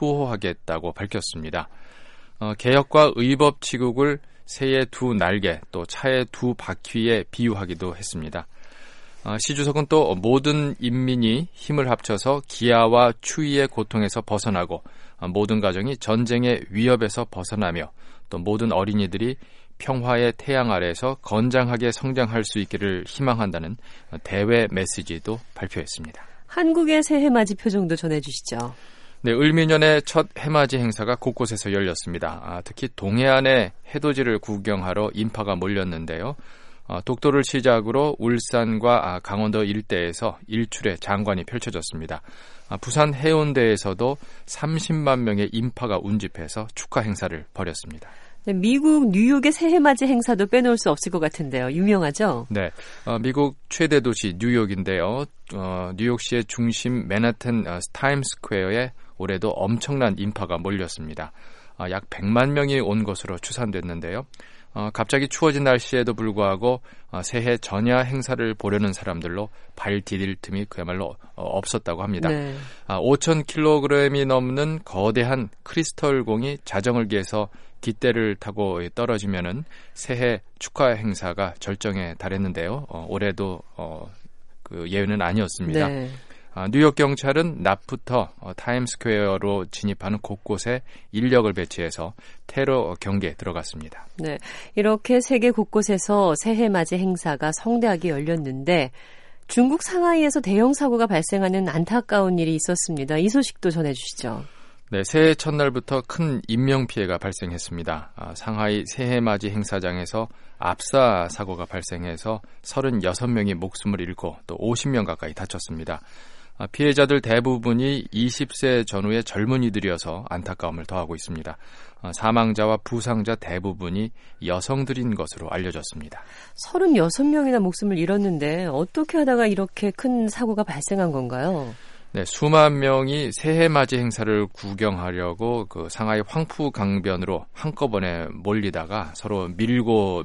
[SPEAKER 8] 수호하겠다고 밝혔습니다. 어, 개혁과 의법치국을 새의 두 날개 또 차의 두 바퀴에 비유하기도 했습니다. 어, 시 주석은 또 모든 인민이 힘을 합쳐서 기아와 추위의 고통에서 벗어나고 어, 모든 가정이 전쟁의 위협에서 벗어나며 또 모든 어린이들이 평화의 태양 아래에서 건장하게 성장할 수 있기를 희망한다는 대외 메시지도 발표했습니다.
[SPEAKER 1] 한국의 새해 맞이 표정도 전해주시죠.
[SPEAKER 8] 네, 을미년의 첫 해맞이 행사가 곳곳에서 열렸습니다. 아, 특히 동해안의 해돋이를 구경하러 인파가 몰렸는데요. 아, 독도를 시작으로 울산과 아, 강원도 일대에서 일출의 장관이 펼쳐졌습니다. 아, 부산 해운대에서도 삼십만 명의 인파가 운집해서 축하 행사를 벌였습니다.
[SPEAKER 1] 네, 미국 뉴욕의 새해맞이 행사도 빼놓을 수 없을 것 같은데요. 유명하죠?
[SPEAKER 8] 네, 어, 미국 최대 도시 뉴욕인데요. 어, 뉴욕시의 중심 맨하튼 어, 타임스퀘어에 올해도 엄청난 인파가 몰렸습니다. 어, 약 백만 명이 온 것으로 추산됐는데요. 어, 갑자기 추워진 날씨에도 불구하고 어, 새해 전야 행사를 보려는 사람들로 발 디딜 틈이 그야말로 어, 없었다고 합니다.
[SPEAKER 1] 네.
[SPEAKER 8] 아, 오천 킬로그램이 넘는 거대한 크리스털공이 자정을기에서 깃대를 타고 떨어지면은 새해 축하 행사가 절정에 달했는데요. 어, 올해도 어, 그 예외는 아니었습니다.
[SPEAKER 1] 네.
[SPEAKER 8] 아, 뉴욕 경찰은 낮부터 어, 타임스퀘어로 진입하는 곳곳에 인력을 배치해서 테러 경계에 들어갔습니다.
[SPEAKER 1] 네, 이렇게 세계 곳곳에서 새해 맞이 행사가 성대하게 열렸는데 중국 상하이에서 대형 사고가 발생하는 안타까운 일이 있었습니다. 이 소식도 전해주시죠.
[SPEAKER 8] 네, 새해 첫날부터 큰 인명피해가 발생했습니다. 아, 상하이 새해맞이 행사장에서 압사 사고가 발생해서 서른여섯 명이 목숨을 잃고 또 오십 명 가까이 다쳤습니다. 아, 피해자들 대부분이 이십 세 전후의 젊은이들이어서 안타까움을 더하고 있습니다. 아, 사망자와 부상자 대부분이 여성들인 것으로 알려졌습니다.
[SPEAKER 1] 서른여섯 명이나 목숨을 잃었는데 어떻게 하다가 이렇게 큰 사고가 발생한 건가요?
[SPEAKER 8] 네, 수만 명이 새해맞이 행사를 구경하려고 그 상하이 황푸 강변으로 한꺼번에 몰리다가 서로 밀고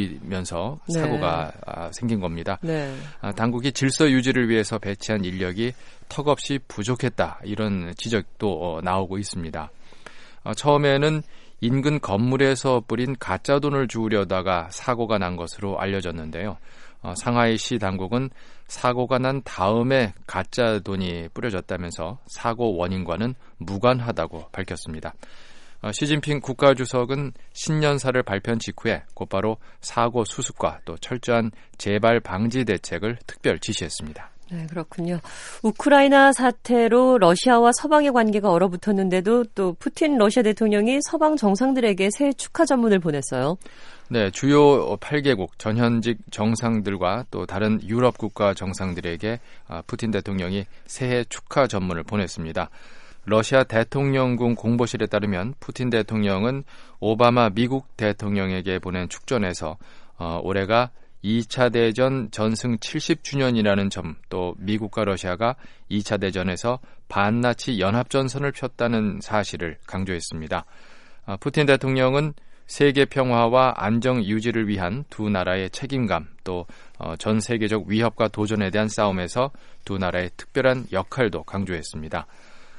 [SPEAKER 8] 밀리면서
[SPEAKER 1] 네.
[SPEAKER 8] 사고가 아, 생긴 겁니다.
[SPEAKER 1] 네.
[SPEAKER 8] 아, 당국이 질서 유지를 위해서 배치한 인력이 턱없이 부족했다 이런 지적도 어, 나오고 있습니다. 어, 처음에는 인근 건물에서 뿌린 가짜 돈을 주우려다가 사고가 난 것으로 알려졌는데요. 어, 상하이시 당국은 사고가 난 다음에 가짜 돈이 뿌려졌다면서 사고 원인과는 무관하다고 밝혔습니다. 어, 시진핑 국가주석은 신년사를 발표한 직후에 곧바로 사고 수습과 또 철저한 재발 방지 대책을 특별 지시했습니다.
[SPEAKER 1] 네, 그렇군요. 우크라이나 사태로 러시아와 서방의 관계가 얼어붙었는데도 또 푸틴 러시아 대통령이 서방 정상들에게 새해 축하 전문을 보냈어요.
[SPEAKER 8] 네, 주요 팔 개국 전현직 정상들과 또 다른 유럽 국가 정상들에게 푸틴 대통령이 새해 축하 전문을 보냈습니다. 러시아 대통령궁 공보실에 따르면 푸틴 대통령은 오바마 미국 대통령에게 보낸 축전에서 어, 올해가 이 차 대전 전승 칠십 주년이라는 점, 또 미국과 러시아가 이 차 대전에서 반나치 연합전선을 폈다는 사실을 강조했습니다. 어, 푸틴 대통령은 세계 평화와 안정 유지를 위한 두 나라의 책임감, 또 전 세계적 위협과 도전에 대한 싸움에서 두 나라의 특별한 역할도 강조했습니다.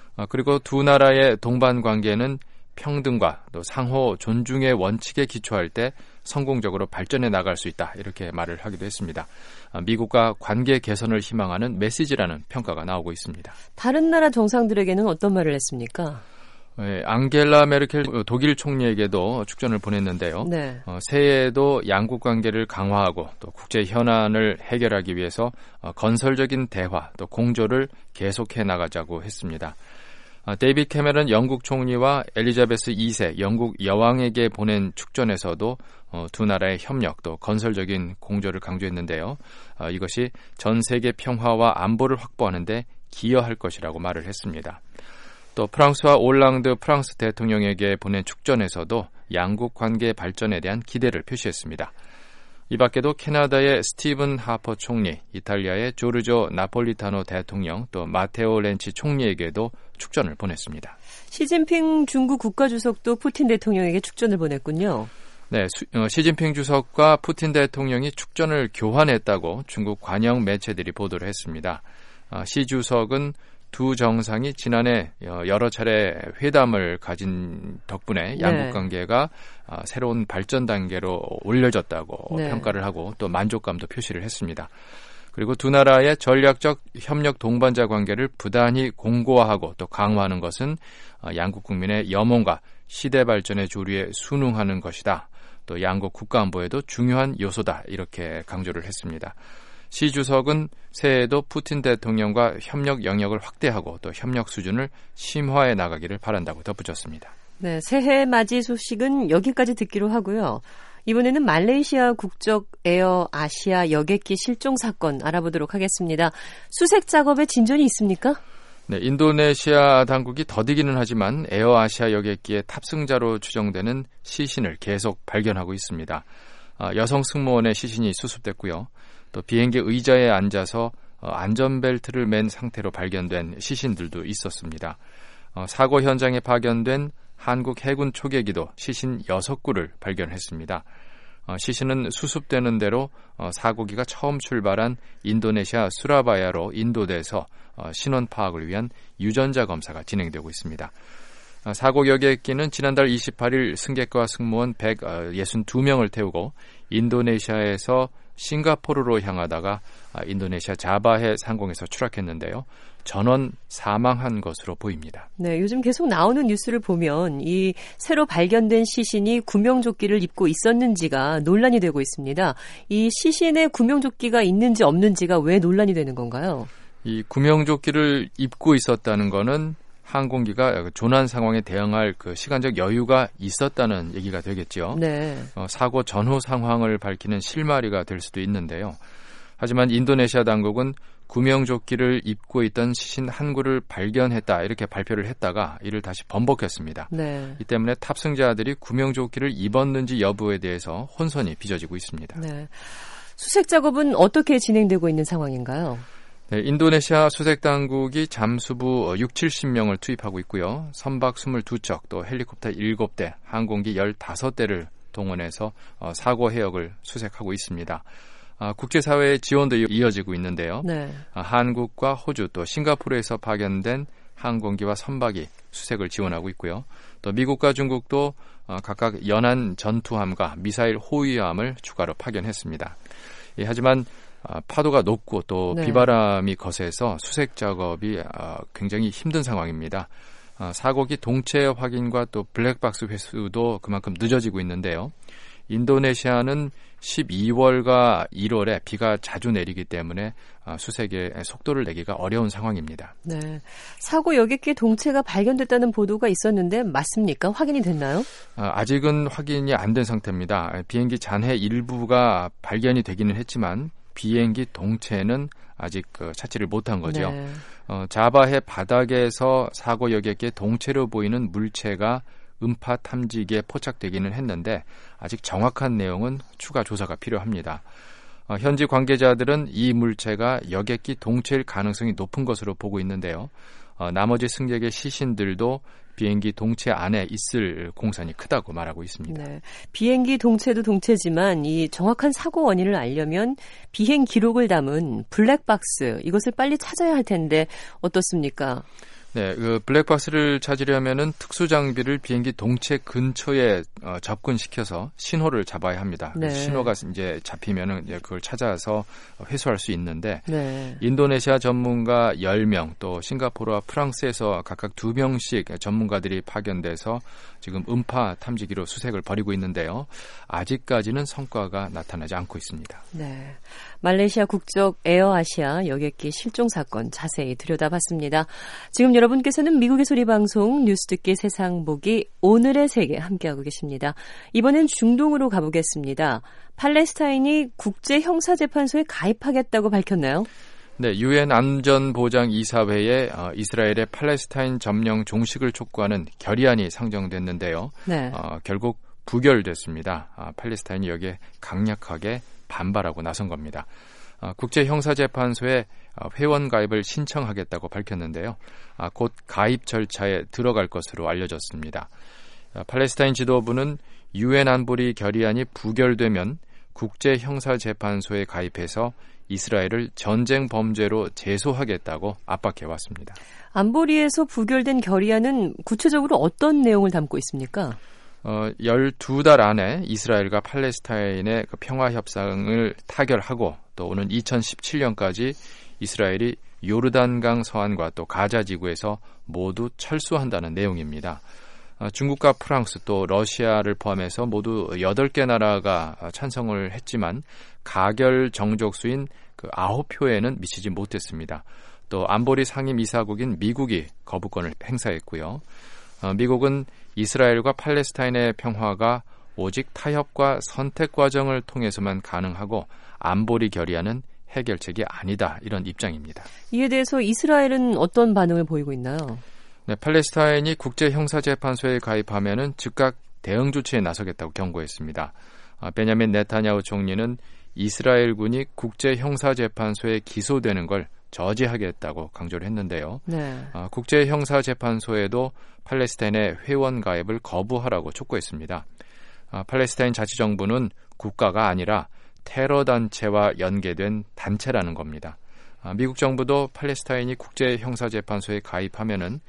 [SPEAKER 8] 그리고 두 나라의 동반 관계는 평등과 또 상호 존중의 원칙에 기초할 때 성공적으로 발전해 나갈 수 있다, 이렇게 말을 하기도 했습니다. 미국과 관계 개선을 희망하는 메시지라는 평가가 나오고 있습니다.
[SPEAKER 1] 다른 나라 정상들에게는 어떤 말을 했습니까?
[SPEAKER 8] 네, 앙겔라 메르켈 독일 총리에게도 축전을 보냈는데요.
[SPEAKER 1] 네.
[SPEAKER 8] 어, 새해에도 양국 관계를 강화하고 또 국제 현안을 해결하기 위해서 어, 건설적인 대화 또 공조를 계속해 나가자고 했습니다. 어, 데이비드 캐메런 영국 총리와 엘리자베스 이 세 영국 여왕에게 보낸 축전에서도 어, 두 나라의 협력 또 건설적인 공조를 강조했는데요. 어, 이것이 전 세계 평화와 안보를 확보하는 데 기여할 것이라고 말을 했습니다. 또 프랑스와 올랑드 프랑스 대통령에게 보낸 축전에서도 양국 관계 발전에 대한 기대를 표시했습니다. 이 밖에도 캐나다의 스티븐 하퍼 총리, 이탈리아의 조르조 나폴리타노 대통령, 또 마테오 렌치 총리에게도 축전을 보냈습니다.
[SPEAKER 1] 시진핑 중국 국가주석도 푸틴 대통령에게 축전을 보냈군요.
[SPEAKER 8] 네, 수, 어, 시진핑 주석과 푸틴 대통령이 축전을 교환했다고 중국 관영 매체들이 보도를 했습니다. 어, 시 주석은 두 정상이 지난해 여러 차례 회담을 가진 덕분에 양국
[SPEAKER 1] 네.
[SPEAKER 8] 관계가 새로운 발전 단계로 올려졌다고
[SPEAKER 1] 네.
[SPEAKER 8] 평가를 하고 또 만족감도 표시를 했습니다. 그리고 두 나라의 전략적 협력 동반자 관계를 부단히 공고화하고 또 강화하는 것은 양국 국민의 염원과 시대 발전의 조류에 순응하는 것이다. 또 양국 국가 안보에도 중요한 요소다, 이렇게 강조를 했습니다. 시 주석은 새해에도 푸틴 대통령과 협력 영역을 확대하고 또 협력 수준을 심화해 나가기를 바란다고 덧붙였습니다.
[SPEAKER 1] 네, 새해 맞이 소식은 여기까지 듣기로 하고요. 이번에는 말레이시아 국적 에어 아시아 여객기 실종 사건 알아보도록 하겠습니다. 수색 작업에 진전이 있습니까?
[SPEAKER 8] 네, 인도네시아 당국이 더디기는 하지만 에어 아시아 여객기의 탑승자로 추정되는 시신을 계속 발견하고 있습니다. 아, 여성 승무원의 시신이 수습됐고요. 또 비행기 의자에 앉아서 어, 안전벨트를 맨 상태로 발견된 시신들도 있었습니다. 어, 사고 현장에 파견된 한국 해군 초계기도 시신 여섯 구를 발견했습니다. 어, 시신은 수습되는 대로 어, 사고기가 처음 출발한 인도네시아 수라바야로 인도돼서 어, 신원 파악을 위한 유전자 검사가 진행되고 있습니다. 어, 사고 여객기는 지난달 이십팔일 승객과 승무원 백육십이 명을 태우고 인도네시아에서 싱가포르로 향하다가 아, 인도네시아 자바해 상공에서 추락했는데요. 전원 사망한 것으로 보입니다.
[SPEAKER 1] 네, 요즘 계속 나오는 뉴스를 보면 이 새로 발견된 시신이 구명조끼를 입고 있었는지가 논란이 되고 있습니다. 이 시신에 구명조끼가 있는지 없는지가 왜 논란이 되는 건가요?
[SPEAKER 8] 이 구명조끼를 입고 있었다는 거는 항공기가 조난 상황에 대응할 그 시간적 여유가 있었다는 얘기가 되겠죠.
[SPEAKER 1] 네.
[SPEAKER 8] 어, 사고 전후 상황을 밝히는 실마리가 될 수도 있는데요. 하지만 인도네시아 당국은 구명조끼를 입고 있던 시신 한 구를 발견했다 이렇게 발표를 했다가 이를 다시 번복했습니다.
[SPEAKER 1] 네.
[SPEAKER 8] 이 때문에 탑승자들이 구명조끼를 입었는지 여부에 대해서 혼선이 빚어지고 있습니다.
[SPEAKER 1] 네. 수색 작업은 어떻게 진행되고 있는 상황인가요?
[SPEAKER 8] 네, 인도네시아 수색당국이 잠수부 육칠십 명을 투입하고 있고요. 선박 이십이 척, 또 헬리콥터 일곱 대, 항공기 십오 대를 동원해서 사고 해역을 수색하고 있습니다. 아, 국제사회의 지원도 이어지고 있는데요.
[SPEAKER 1] 네.
[SPEAKER 8] 아, 한국과 호주 또 싱가포르에서 파견된 항공기와 선박이 수색을 지원하고 있고요. 또 미국과 중국도 어, 각각 연안 전투함과 미사일 호위함을 추가로 파견했습니다. 예, 하지만 아, 파도가 높고 또
[SPEAKER 1] 네.
[SPEAKER 8] 비바람이 거세서 수색 작업이 아, 굉장히 힘든 상황입니다. 아, 사고기 동체 확인과 또 블랙박스 회수도 그만큼 늦어지고 있는데요. 인도네시아는 십이월과 일월에 비가 자주 내리기 때문에 수색에 속도를 내기가 어려운 상황입니다.
[SPEAKER 1] 네, 사고 여객기 동체가 발견됐다는 보도가 있었는데 맞습니까? 확인이 됐나요?
[SPEAKER 8] 아직은 확인이 안 된 상태입니다. 비행기 잔해 일부가 발견이 되기는 했지만 비행기 동체는 아직 그 찾지를 못한 거죠.
[SPEAKER 1] 네.
[SPEAKER 8] 어, 자바해 바닥에서 사고 여객기의 동체로 보이는 물체가 음파 탐지기에 포착되기는 했는데 아직 정확한 내용은 추가 조사가 필요합니다. 어, 현지 관계자들은 이 물체가 여객기 동체일 가능성이 높은 것으로 보고 있는데요. 어, 나머지 승객의 시신들도 비행기 동체 안에 있을 공산이 크다고 말하고 있습니다.
[SPEAKER 1] 네, 비행기 동체도 동체지만 이 정확한 사고 원인을 알려면 비행 기록을 담은 블랙박스 이것을 빨리 찾아야 할 텐데 어떻습니까?
[SPEAKER 8] 네, 그 블랙박스를 찾으려면은 특수 장비를 비행기 동체 근처에 어, 접근시켜서 신호를 잡아야 합니다.
[SPEAKER 1] 네.
[SPEAKER 8] 신호가 이제 잡히면은 이제 그걸 찾아서 회수할 수 있는데
[SPEAKER 1] 네.
[SPEAKER 8] 인도네시아 전문가 열 명 또 싱가포르와 프랑스에서 각각 두 명씩 전문가들이 파견돼서 지금 음파 탐지기로 수색을 벌이고 있는데요. 아직까지는 성과가 나타나지 않고 있습니다.
[SPEAKER 1] 네, 말레이시아 국적 에어아시아 여객기 실종 사건 자세히 들여다봤습니다. 지금 여러분께서는 미국의 소리 방송 뉴스 듣기 세상 보기 오늘의 세계 함께하고 계십니다. 이번엔 중동으로 가보겠습니다. 팔레스타인이 국제형사재판소에 가입하겠다고 밝혔나요?
[SPEAKER 8] 네, 유엔 안전보장이사회에 어, 이스라엘의 팔레스타인 점령 종식을 촉구하는 결의안이 상정됐는데요.
[SPEAKER 1] 네.
[SPEAKER 8] 어, 결국 부결됐습니다. 아, 팔레스타인이 여기에 강력하게 반발하고 나선 겁니다. 아, 국제형사재판소에 회원 가입을 신청하겠다고 밝혔는데요. 아, 곧 가입 절차에 들어갈 것으로 알려졌습니다. 아, 팔레스타인 지도부는 유엔 안보리 결의안이 부결되면 국제형사재판소에 가입해서 이스라엘을 전쟁 범죄로 제소하겠다고 압박해왔습니다.
[SPEAKER 1] 안보리에서 부결된 결의안은 구체적으로 어떤 내용을 담고 있습니까?
[SPEAKER 8] 어, 열두 달 안에 이스라엘과 팔레스타인의 그 평화 협상을 타결하고 또 오는 이천십칠 년까지 이스라엘이 요르단강 서안과 또 가자 지구에서 모두 철수한다는 내용입니다. 중국과 프랑스 또 러시아를 포함해서 모두 여덟 개 나라가 찬성을 했지만 가결 정족수인 그 아홉 표에는 미치지 못했습니다. 또 안보리 상임이사국인 미국이 거부권을 행사했고요. 미국은 이스라엘과 팔레스타인의 평화가 오직 타협과 선택 과정을 통해서만 가능하고 안보리 결의안은 해결책이 아니다, 이런 입장입니다. 이에 대해서 이스라엘은 어떤 반응을 보이고 있나요? 네, 팔레스타인이 국제형사재판소에 가입하면은 즉각 대응 조치에 나서겠다고 경고했습니다. 아, 베냐민 네타냐후 총리는 이스라엘군이 국제형사재판소에 기소되는 걸 저지하겠다고 강조를 했는데요. 네. 아, 국제형사재판소에도 팔레스타인의 회원 가입을 거부하라고 촉구했습니다. 아, 팔레스타인 자치정부는 국가가 아니라 테러 단체와 연계된 단체라는 겁니다. 아, 미국 정부도 팔레스타인이 국제형사재판소에 가입하면은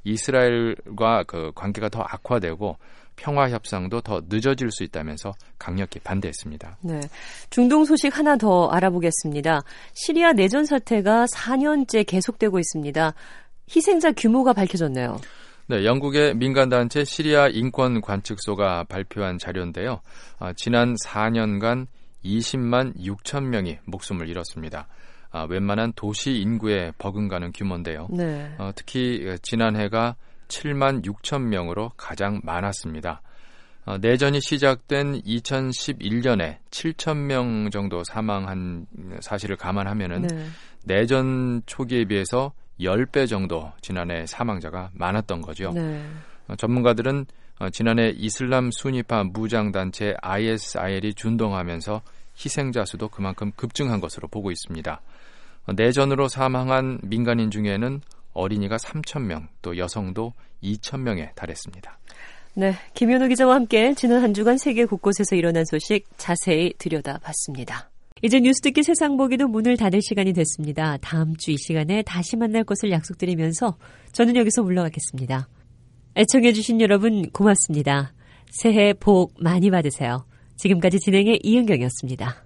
[SPEAKER 8] 이스라엘과 그 관계가 더 악화되고 평화 협상도 더 늦어질 수 있다면서 강력히 반대했습니다. 네, 중동 소식 하나 더 알아보겠습니다. 시리아 내전 사태가 사 년째 계속되고 있습니다. 희생자 규모가 밝혀졌네요. 네, 영국의 민간단체 시리아 인권관측소가 발표한 자료인데요. 아, 지난 사 년간 이십만 육천 명이 목숨을 잃었습니다. 아, 웬만한 도시 인구에 버금가는 규모인데요. 네. 어, 특히 지난해가 칠만 육천 명으로 가장 많았습니다. 어, 내전이 시작된 이천십일 년에 칠천 명 정도 사망한 사실을 감안하면은 네. 내전 초기에 비해서 십 배 정도 지난해 사망자가 많았던 거죠. 네. 어, 전문가들은 어, 지난해 이슬람 순위파 무장단체 아이에스아이엘이 준동하면서 희생자 수도 그만큼 급증한 것으로 보고 있습니다. 어, 내전으로 사망한 민간인 중에는 어린이가 삼천 명, 또 여성도 이천 명에 달했습니다. 네, 김현우 기자와 함께 지난 한 주간 세계 곳곳에서 일어난 소식 자세히 들여다봤습니다. 이제 뉴스 듣기 세상 보기도 문을 닫을 시간이 됐습니다. 다음 주 이 시간에 다시 만날 것을 약속드리면서 저는 여기서 물러가겠습니다. 애청해주신 여러분 고맙습니다. 새해 복 많이 받으세요. 지금까지 진행의 이은경이었습니다.